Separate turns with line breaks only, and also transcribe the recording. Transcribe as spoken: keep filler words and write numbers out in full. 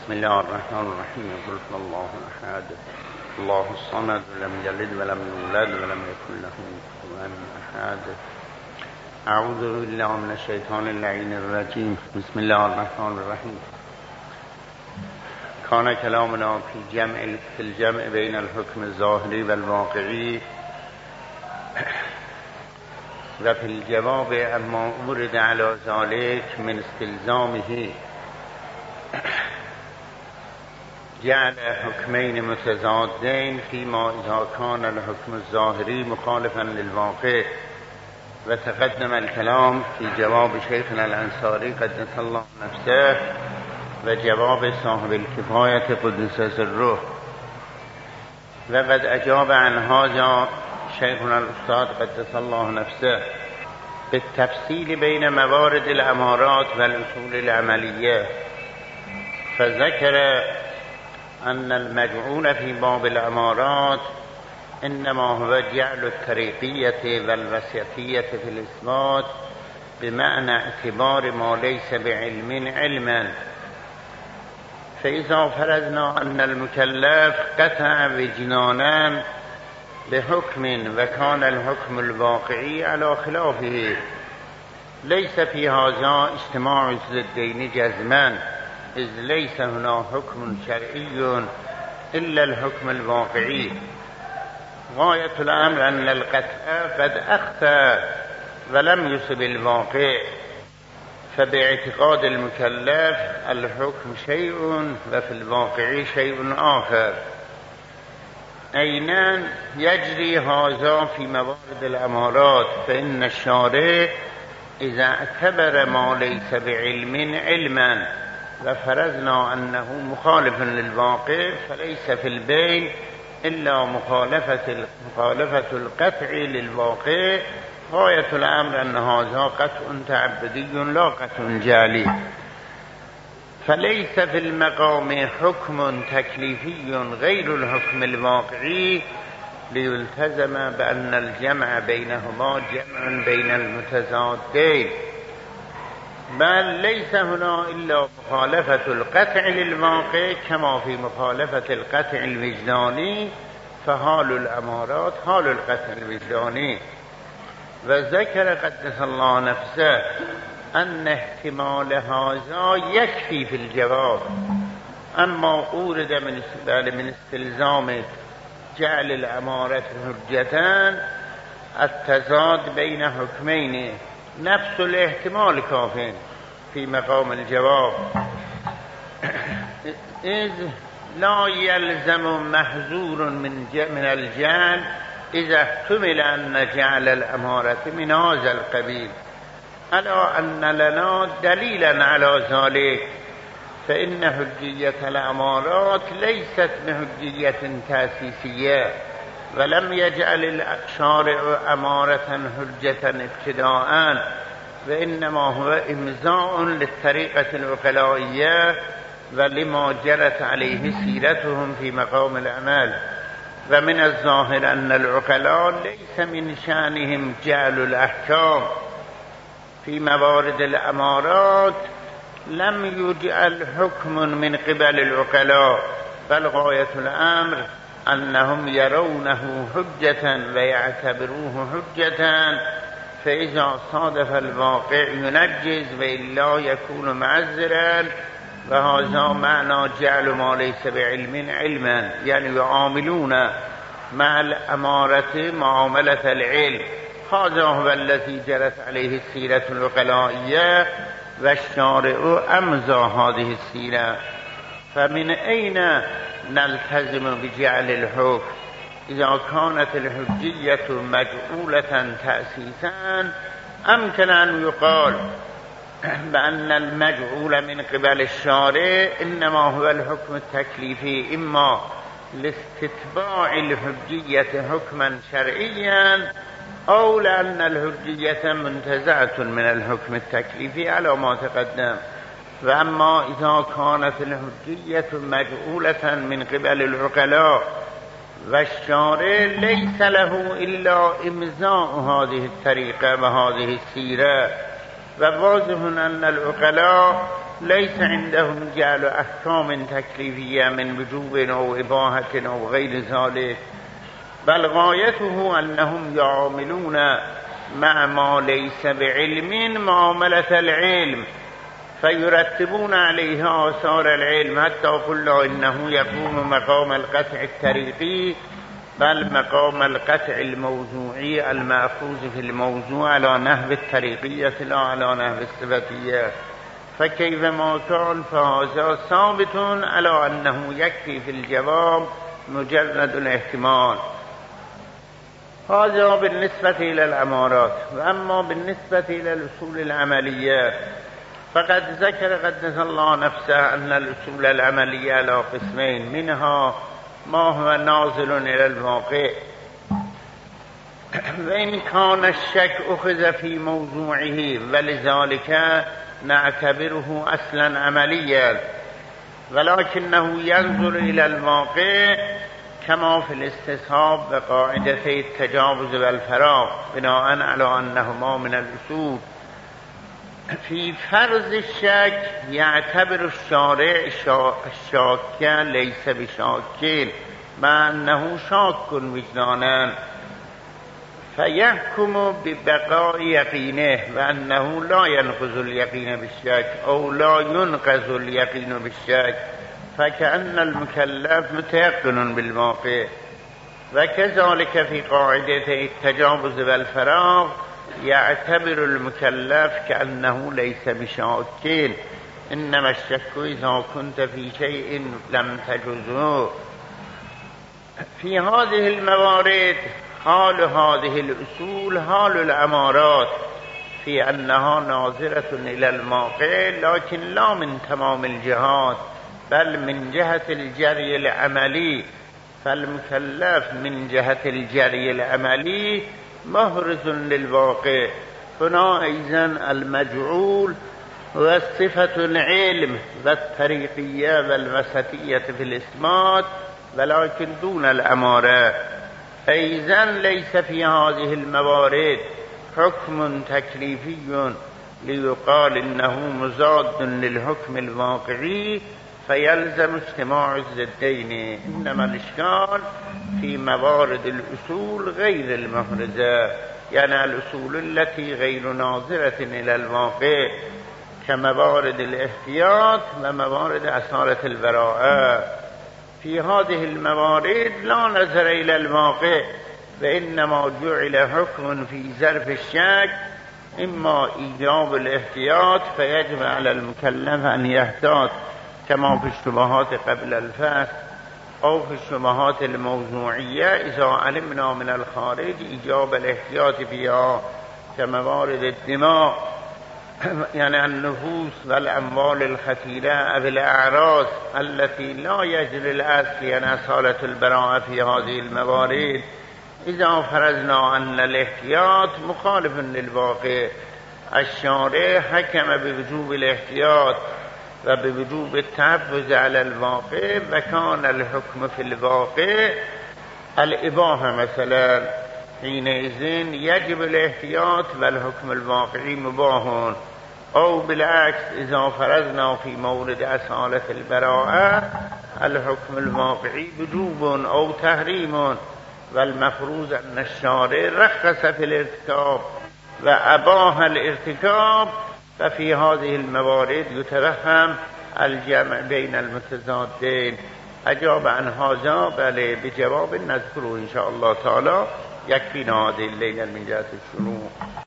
بسم الله الرحمن الرحیم. قل الله احد الله الصمد لم یلد ولم یولد ولم یکن له کفوا احد. اعوذ بالله من الشیطان اللعین الرجیم. بسم الله الرحمن الرحیم. کان کلامنا فی جمع فی الجمع بین الحکم الظاهری و الواقعی و فی الجواب اما ورد علی ذلک من استلزامه جعل حکمین متضادین فيما اذا كان الحكم الظاهری مخالفا للواقع. و تقدم الكلام في جواب شیخنا الانصاری قدس الله نفسه و جواب صاحب الکفایة قدس سره. و قد اجاب عن هذا شیخنا الاستاذ قدس الله نفسه بالتفصیل بین موارد الامارات و الاصول العملیه. فذكر أن المجعول في باب الأمارات إنما هو جعل الطريقية والوسيطية في الإثبات بمعنى اعتبار ما ليس بعلم علما. فإذا فرضنا أن المكلف قطع وجدانا بحكم وكان الحكم الواقعي على خلافه ليس في هذا اجتماع الضدين جزما، إذ ليس هنا حكم شرعي إلا الحكم الواقعي. غاية الأمر أن القطع قد أخطأ ولم يصب الواقع، فباعتقاد المكلف الحكم شيء وفي الواقع شيء آخر. أينان يجري هذا في موارد الأمارات، فإن الشارع إذا اعتبر ما ليس بعلم علما وفرضنا أنه مخالف للواقع فليس في البين إلا مخالفة مخالفة القطع للواقع. غاية الأمر أن هذا قطع تعبدي لا قطع جعلي. فليس في المقام حكم تكليفي غير الحكم الواقعي ليلتزم بأن الجمع بينهما جمع بين المتضادين، بل ليس هنا إلا مخالفة القطع للواقع كما في مخالفة القطع الوجداني، فحال الأمارات حال القطع الوجداني. وذكر قدس الله نفسه أن احتمال هذا يكفي في الجواب. أما أورد من من استلزام جعل الأمارة حجتان التضاد بين حكمين نفس الاحتمال كافٍ في مقام الجواب، إذ لا يلزم محذور من من الجعل إذا احتمل أن جعل الأمارة من هذا القبيل، ألا أن لنا دليلا على ذلك. فإن حجية الأمارات ليست بحجية تأسيسية، ولم يجعل الشارع أمارة حجة ابتداءً، وإنما هو إمضاء للطريقة العقلائية ولما جرت عليه سيرتهم في مقام العمل. ومن الظاهر أن العقلاء ليس من شأنهم جعل الأحكام في موارد الأمارات، لم يجعل حكم من قبل العقلاء، بل غاية الأمر أنهم يرونه حجة ويعتبروه حجة، فإذا صادف الواقع ينجز وإلا يكون معذرا. وهذا معنى جعل ما ليس بعلم علما، يعني يعاملون مع الأمارة معاملة العلم. هذا هو الذي جرت عليه السيرة العقلائية والشارع أمضى هذه السيرة. فمن أين نلتزم بجعل الحكم إذا كانت الحجية مجعولة تأسيسا؟ أمكن أن يقال بأن المجعول من قبل الشارع إنما هو الحكم التكليفي، إما لاستتباع الحجية حكما شرعيا أو لأن الحجية منتزعة من الحكم التكليفي على ما تقدم. وأما إذا كانت الحجية مجعولة من قبل العقلاء والشارع ليس له إلا إمضاء هذه الطريقة وهذه السيرة. وواضح أن العقلاء ليس عندهم جعل أحكام تكليفية من وجوب أو إباحة أو غير ذلك، بل غايته أنهم يعاملون مع ما ليس بعلم معاملة العلم، فيرتبون عليها آثار العلم، حتى قلنا إنه يكون مقام القطع الطريقي بل مقام القطع الموضوعي المأخوذ في الموضوع على نحو الطريقية لا على نحو الصفتية، فكيف ما كان فهذا ثابت على أنه يكفي في الجواب مجرد الاحتمال. هذا بالنسبة إلى الأمارات. وأما بالنسبة إلى الأصول العملية فقد ذكر قدس الله نفسه أن الأصول العملية على قسمين، منها ما هو نازل إلى الواقع، وإن كان الشك أخذ في موضوعه ولذلك نعتبره أصلا عمليا، ولكنه ينظر إلى الواقع كما في الاستصحاب وقاعدة التجاوز والفراغ بناء على أنهما من الأصول. في فرض الشك يعتبر الشارع الشاك ليس بشاك مع أنه شاك وجدانا، فيحكم ببقاء يقينه وأنه لا ينقض اليقين بالشك أو لا ينقض اليقين بالشك، فكأن المكلف متيقن بالواقع. وكذلك في قاعدة التجاوز والفراغ يعتبر المكلف كأنه ليس بشاك، إنما الشك إذا كنت في شيء لم تجزه. في هذه الموارد حال هذه الأصول حال الأمارات في أنها ناظرة إلى الواقع، لكن لا من تمام الجهات بل من جهة الجري العملي، فالمكلف من جهة الجري العملي محرز للواقع. هنا أيضا المجعول وصفة العلم والطريقية والوسطية في الإثبات ولكن دون الأمارة. أيضا ليس في هذه الموارد حكم تكليفي ليقال إنه مضاد للحكم الواقعي فيلزم اجتماع الضدين، إنما الإشكال في موارد الأصول غير المحرزة، يعني الأصول التي غير ناظرة إلى الواقع كموارد الاحتياط وموارد أصالة البراءة. في هذه الموارد لا نظر إلى الواقع، وإنما جعل حكم في ظرف الشك، إما إيجاب الاحتياط فيجب على المكلف أن يحتاط كما في الشبهات قبل الفصل، أو في الشبهات الموضوعية إذا علمنا من الخارج إيجاب الاحتياط فيها كموارد الدماء يعني النفوس والأموال الخطيرة أو الأعراض التي لا يجري الأصل يعني أصالة البراءة في هذه الموارد. إذا فرضنا أن الاحتياط مخالف للواقع، الشارع حكم بوجوب الاحتياط وبوجوب التحفظ على الواقع، وكان الحكم في الواقع الإباحة مثلا، حينئذ يجب الاحتياط والحكم الواقعي مباح. أو بالعكس إذا فرضنا في مورد أصالة البراءة الحكم الواقعي وجوب أو تحريم، والمفروض أن الشارع رخص في الارتكاب وأباح الارتكاب، ففي هذه الموارد يتوهم الجمع بين المتضادين. أجاب عن هذا بل بجواب نذكره إن شاء الله تعالى. يكفينا هذه الليلة من جهة الشروع.